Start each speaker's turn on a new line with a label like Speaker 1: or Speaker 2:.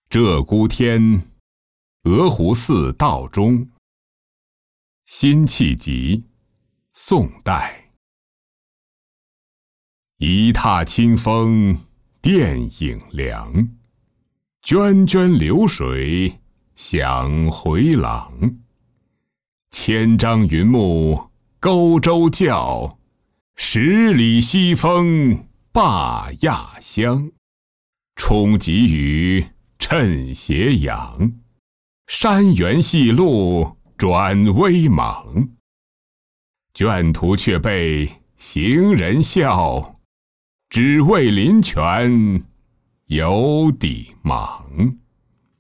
Speaker 1: 鹧鸪天，鹅湖寺道中。辛弃疾，宋代。一踏清风电影凉，涓涓流水响回廊。千张云木钩洲教，十里西风罢亚乡。冲急雨趁斜阳，山原细路转微莽。卷途却被行人笑，只为林泉有底忙。